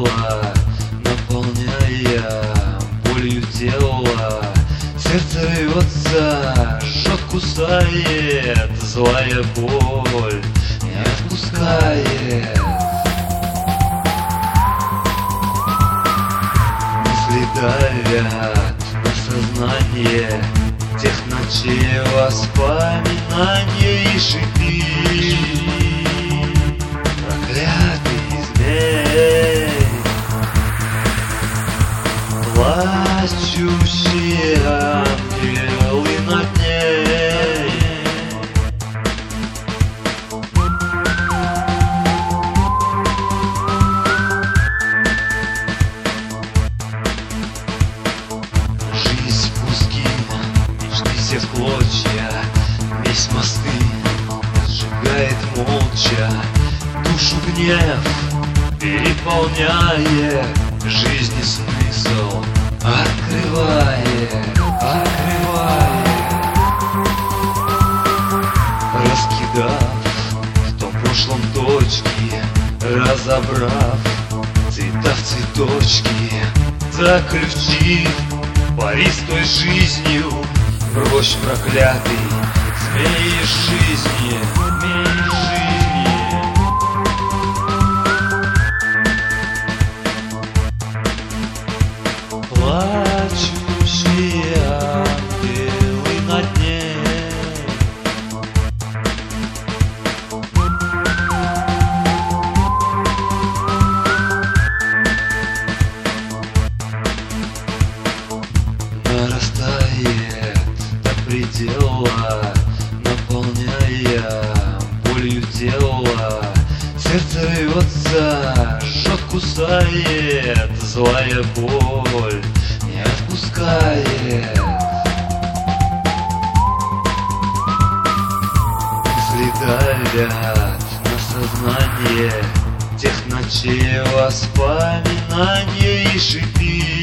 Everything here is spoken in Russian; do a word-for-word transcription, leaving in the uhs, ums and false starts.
предела, наполняя болью тело. Сердце рвется, жжет, кусает, злая боль не отпускает. Мысли давят на сознание, тех ночей воспоминания и шипи. Проклятый змей, плачущие ангелы над ней. Жизнь в куски, мечты все в клочья, весь мосты сжигает молча. Душу гнев переполняет, жизни смысл открывает, открывает. Раскидав в том прошлом точки, разобрав цвета в цветочки, заключив пари с той жизнью, прочь проклятый змей жизни, змей жизни. Плачущие ангелы над ней. Нарастает до предела, наполняя болью тело. Сердце рвется, жжет, кусает, злая боль не отпускает. Мысли давят на сознание, тех ночей воспоминания и шипи.